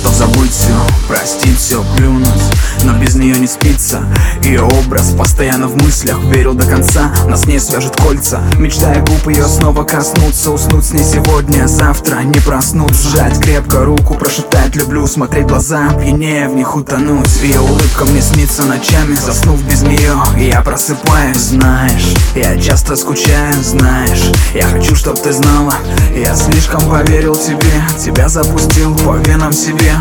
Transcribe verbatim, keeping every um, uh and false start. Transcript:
готов забыть все, простить все, плюнуть, но без нее не спится. Ее образ постоянно в мыслях, верил до конца, нас с ней свяжет кольца. Мечтая губ ее снова коснуться, уснуть с ней сегодня, завтра не проснуться. Сжать крепко руку, прошептать люблю, смотреть в глаза, пьянее в них утонуть. Ее улыбка мне снится ночами, заснув без нее, я просыпаюсь. Знаешь, я часто скучаю, знаешь, я хочу, чтоб ты знала, я слишком поверил тебе, тебя запустил по венам себе.